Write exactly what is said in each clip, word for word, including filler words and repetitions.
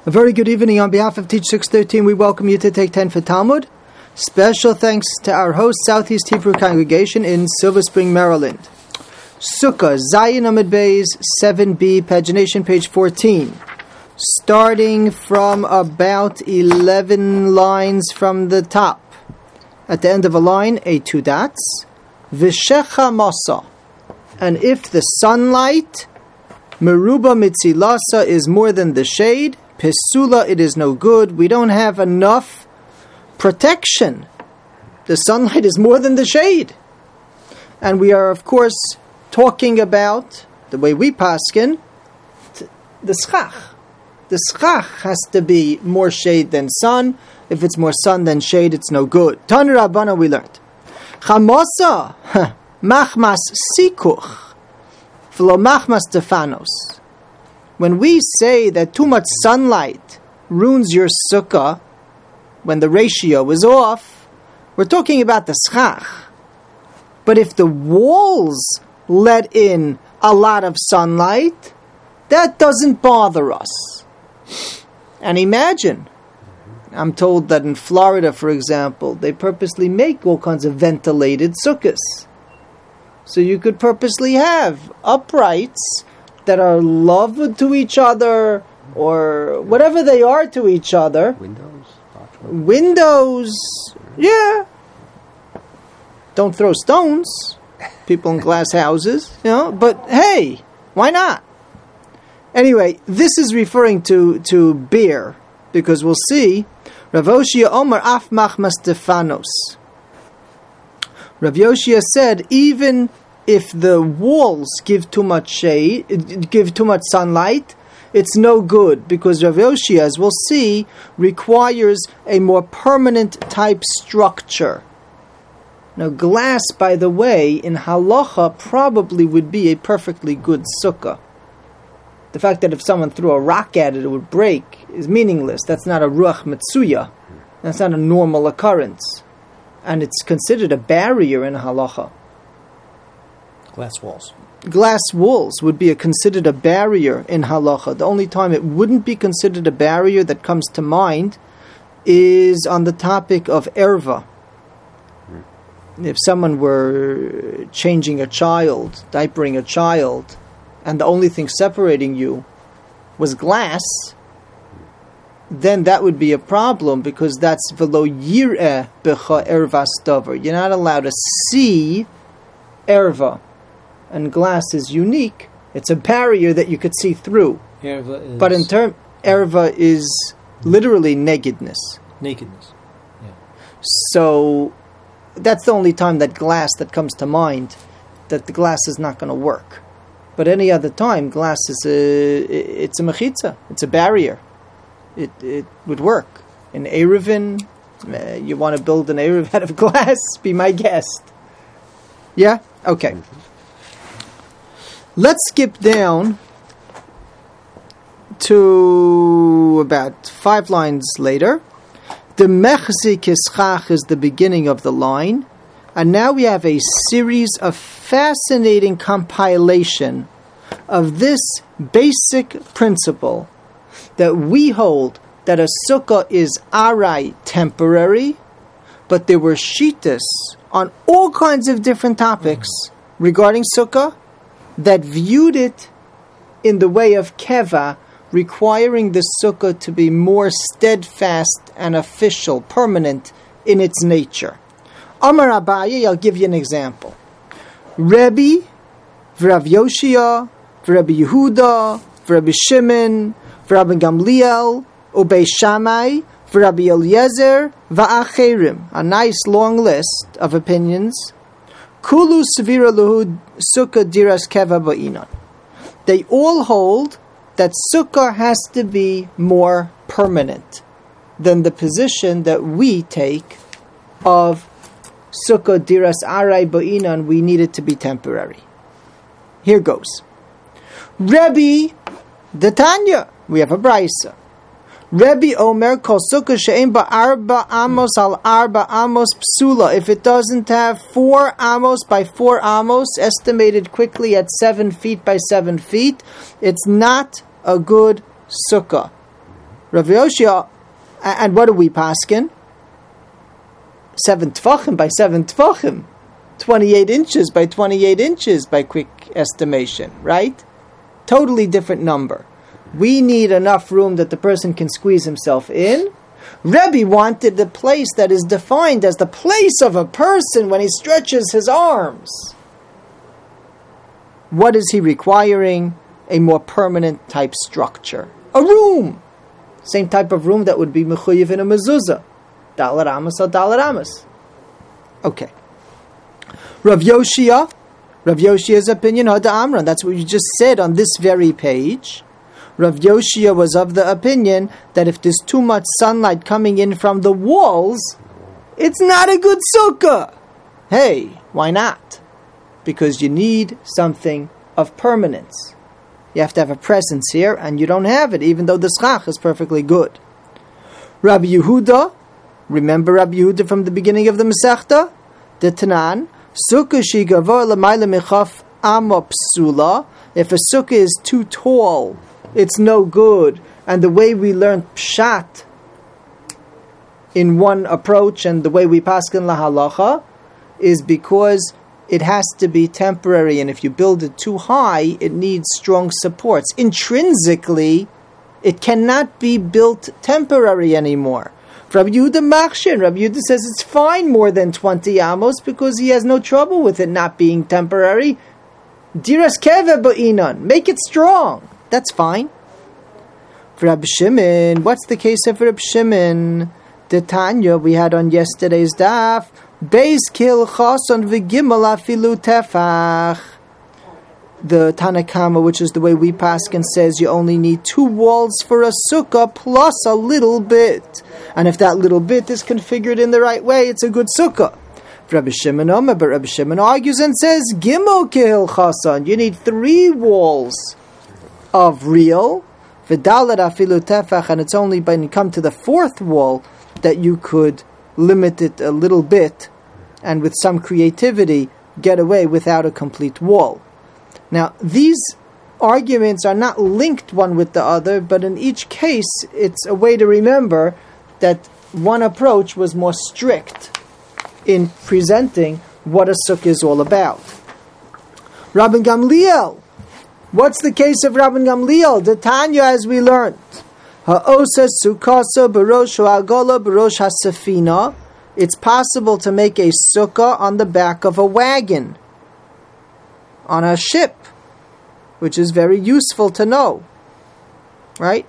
A very good evening. On behalf of Teach six thirteen, we welcome you to Take ten for Talmud. Special thanks to our host, Southeast Hebrew Congregation in Silver Spring, Maryland. Sukkah, Zayin Amud Beis, seven b, pagination page fourteen. Starting from about eleven lines from the top. At the end of a line, a two dots. Vishecha Masa. And if the sunlight, Meruba Mitzilasa, is more than the shade, Pesula, it is no good. We don't have enough protection. The sunlight is more than the shade. And we are, of course, talking about, the way we paskin, the schach. The schach has to be more shade than sun. If it's more sun than shade, it's no good. Tan Rabbana, we learned. Chamasa, machmas sikuch, v'lo machmas tefanos. When we say that too much sunlight ruins your sukkah, when the ratio is off, we're talking about the schach. But if the walls let in a lot of sunlight, that doesn't bother us. And imagine, I'm told that in Florida, for example, they purposely make all kinds of ventilated sukkahs. So you could purposely have uprights that are loved to each other, or whatever they are to each other. Windows? Windows, yeah. Don't throw stones, people in glass houses, you know, but hey, why not? Anyway, this is referring to, to beer, because we'll see, Rav Yoshia Omer Af Machmas Stefanos. Rav Yoshia said, even if the walls give too much shade, give too much sunlight, it's no good, because Rav Yoshia, as we'll see, requires a more permanent type structure. Now, glass, by the way, in halacha probably would be a perfectly good sukkah. The fact that if someone threw a rock at it, it would break, is meaningless. That's not a ruach metsuya. That's not a normal occurrence. And it's considered a barrier in halacha. Glass walls. Glass walls would be a, considered a barrier in halacha. The only time it wouldn't be considered a barrier that comes to mind is on the topic of erva. If someone were changing a child, diapering a child, and the only thing separating you was glass, then that would be a problem, because that's velo yireh becha erva stavar. You're not allowed to see erva. And glass is unique. It's a barrier that you could see through. Erva is... But in term, erva is literally nakedness. Nakedness. Yeah. So that's the only time that glass that comes to mind, that the glass is not going to work. But any other time, glass is a, it's a mechitza. It's a barrier. It it would work. In Eruvin, uh, you want to build an Eruv out of glass? Be my guest. Yeah? Okay. Mm-hmm. Let's skip down to about five lines later. The mechzik ischach is the beginning of the line. And now we have a series of fascinating compilation of this basic principle that we hold that a sukkah is arai, temporary, but there were shittas on all kinds of different topics mm-hmm. regarding sukkah that viewed it in the way of keva, requiring the sukkah to be more steadfast and official, permanent in its nature. Amar Abaye, I'll give you an example. Rebbe, Rav Yoshia, Rabbi Yehuda, Rabbi Shimon, Rabbi Gamliel, Ubei Shammai, Rabbi Eliezer, Va'acherim. A nice long list of opinions. Kulu Sevira Luhud Sukkah Diras Keva Ba'inan. They all hold that sukkah has to be more permanent than the position that we take of sukkah diras arai ba'inan. We need it to be temporary. Here goes. Rebbe, the Tanya, we have a brisa. Rebbe Omer kol sukkah she'en ba arba amos al arba amos psula. If it doesn't have four amos by four amos, estimated quickly at seven feet by seven feet, it's not a good sukkah. Rav Yoshia, and what are we paskin? Seven tfachim by seven tfachim. twenty-eight inches by twenty-eight inches by quick estimation, right? Totally different number. We need enough room that the person can squeeze himself in. Rebbe wanted the place that is defined as the place of a person when he stretches his arms. What is he requiring? A more permanent type structure. A room. Same type of room that would be mechuyev in a mezuzah. Dalar amas or dalar amas. Okay. Rav Yoshia, Rav Yoshia's opinion, Hada Amran, that's what you just said on this very page. Rav Yoshia was of the opinion that if there's too much sunlight coming in from the walls, it's not a good sukkah. Hey, why not? Because you need something of permanence. You have to have a presence here, and you don't have it, even though the schach is perfectly good. Rabbi Yehuda, remember Rabbi Yehuda from the beginning of the Masechta? The Tanan, Sukkah shi gavor l'mayla michaf amo psula. If a sukkah is too tall, it's no good. And the way we learn pshat in one approach and the way we paskin lahalacha is because it has to be temporary, and if you build it too high, it needs strong supports. Intrinsically, it cannot be built temporary anymore. Rabbi Yehuda Machshir, Rabbi Yehuda says it's fine more than twenty amos because he has no trouble with it not being temporary. Diras keve ba'inan, make it strong. That's fine. For Rabbi Shimon, what's the case of Rabbi Shimon? The Tanya we had on yesterday's daf. Beis kil chason v'gimel afilu tefach. The Tanakama, which is the way we paskin, says you only need two walls for a sukkah plus a little bit. And if that little bit is configured in the right way, it's a good sukkah. Rabbi Shimon Omer, but Rabbi Shimon argues and says, Gimel kil chason, you need three walls of real. V'dalet afilu tefach, and it's only when you come to the fourth wall that you could limit it a little bit, and with some creativity, get away without a complete wall. Now, these arguments are not linked one with the other, but in each case, it's a way to remember that one approach was more strict in presenting what a sukkah is all about. Rabban Gamliel. What's the case of Rabban Gamliel? The Tanya, as we learned. Ha'osa sukkasa barosh ha'agola barosh ha'safina. It's possible to make a sukkah on the back of a wagon, on a ship, which is very useful to know. Right?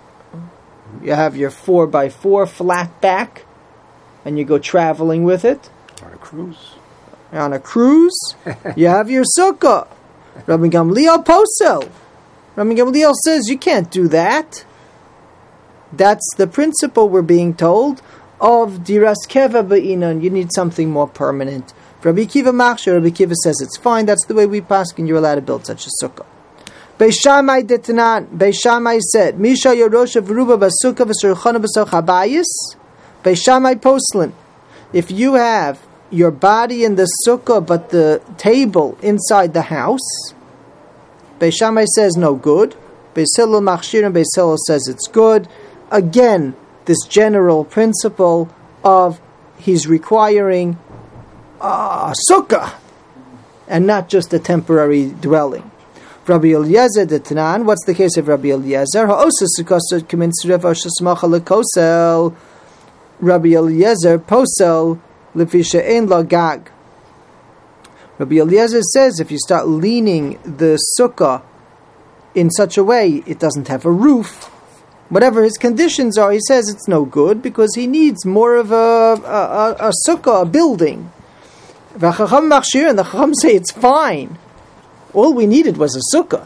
You have your four by four flat back, and you go traveling with it. On a cruise. On a cruise, you have your sukkah. Rabbi Gamliel posel. Rabbi Gamliel says you can't do that. That's the principle we're being told of diras keva ba'inan. You need something more permanent. Rabbi Kiva Machshir, Rabbi Kiva says it's fine. That's the way we pass, and you're allowed to build such a sukkah. Beis Shammai detanan. Beis Shammai said, Misha yorosha v'ruba b'sukkah v'surchana b'soch habayis. Beis Shammai poslin. If you have your body in the sukkah, but the table inside the house, Beis Shammai says no good. Beis Hillel Machshir and Beis Hillel says it's good. Again, this general principle of he's requiring a sukkah and not just a temporary dwelling. Rabbi Eliezer the Tanan. What's the case of Rabbi Eliezer? Rabbi Eliezer posel lefisha ein la gag. Rabbi Eliezer says if you start leaning the sukkah in such a way it doesn't have a roof, whatever his conditions are, he says it's no good because he needs more of a, a, a, a sukkah, a building. And the Chacham say it's fine. All we needed was a sukkah.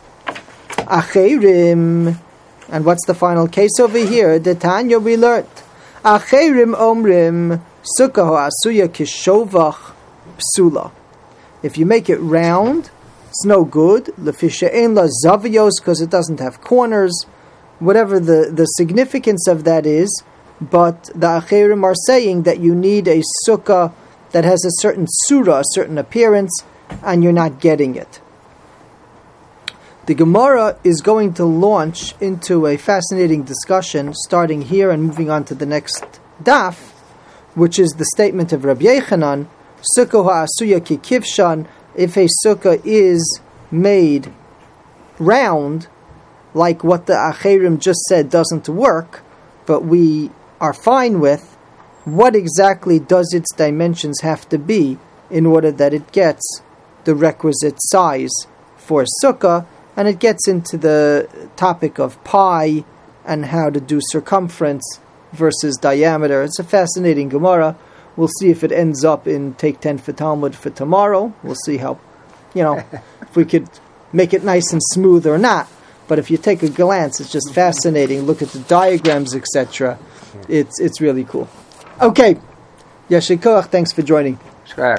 Acherim. And what's the final case over here? The Tanya we learned. Acherim omrim sukkah asuya kishovach psula. If you make it round, it's no good. Lefisha ein la zavios, because it doesn't have corners. Whatever the, the significance of that is, but the Acherim are saying that you need a sukkah that has a certain surah, a certain appearance, and you're not getting it. The Gemara is going to launch into a fascinating discussion, starting here and moving on to the next daf, which is the statement of Rabbi Yechanan, Sukkah ha'asuya ki kivshan, if a sukkah is made round, like what the Acherim just said doesn't work, but we are fine with, what exactly does its dimensions have to be in order that it gets the requisite size for sukkah? And it gets into the topic of pi and how to do circumference versus diameter. It's a fascinating Gemara. We'll see if it ends up in Take ten for Talmud for tomorrow. We'll see how, you know, if we could make it nice and smooth or not. But if you take a glance, it's just fascinating. Look at the diagrams, et cetera. It's it's really cool. Okay, Yashikoach, thanks for joining. Sure.